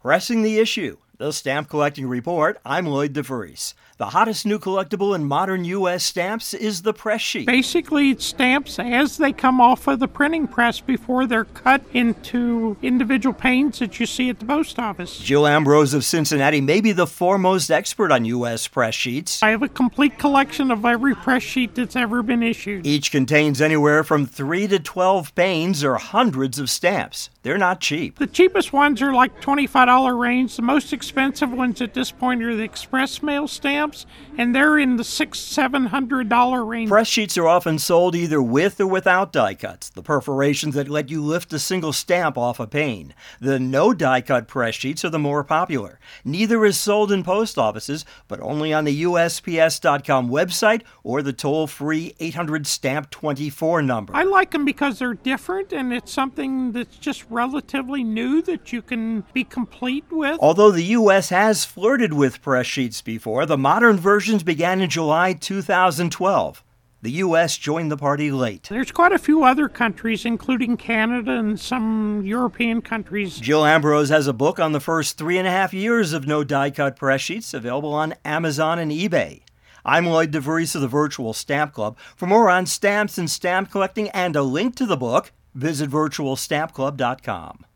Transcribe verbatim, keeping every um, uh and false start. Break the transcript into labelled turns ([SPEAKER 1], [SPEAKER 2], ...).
[SPEAKER 1] Pressing the issue. The Stamp Collecting Report. I'm Lloyd DeVries. The hottest new collectible in modern U S stamps is the press sheet.
[SPEAKER 2] Basically, it's stamps as they come off of the printing press before they're cut into individual panes that you see at the post office.
[SPEAKER 1] Jill Ambrose of Cincinnati may be the foremost expert on U S press sheets.
[SPEAKER 2] I have a complete collection of every press sheet that's ever been issued.
[SPEAKER 1] Each contains anywhere from three to twelve panes or hundreds of stamps. They're not cheap.
[SPEAKER 2] The cheapest ones are like twenty-five dollars range. The most expensive ones at this point are the express mail stamps, and they're in the six hundred dollars, seven hundred dollars range.
[SPEAKER 1] Press sheets are often sold either with or without die cuts, the perforations that let you lift a single stamp off a pane. The no die cut press sheets are the more popular. Neither is sold in post offices, but only on the U S P S dot com website or the toll-free eight hundred stamp twenty-four number.
[SPEAKER 2] I like them because they're different, and it's something that's just relatively new that you can be complete with.
[SPEAKER 1] Although the U S has flirted with press sheets before, the modern versions began in July two thousand twelve. The U S joined the party late.
[SPEAKER 2] There's quite a few other countries, including Canada and some European countries.
[SPEAKER 1] Jill Ambrose has a book on the first three and a half years of no die-cut press sheets available on Amazon and eBay. I'm Lloyd DeVries of the Virtual Stamp Club. For more on stamps and stamp collecting and a link to the book, visit virtual stamp club dot com.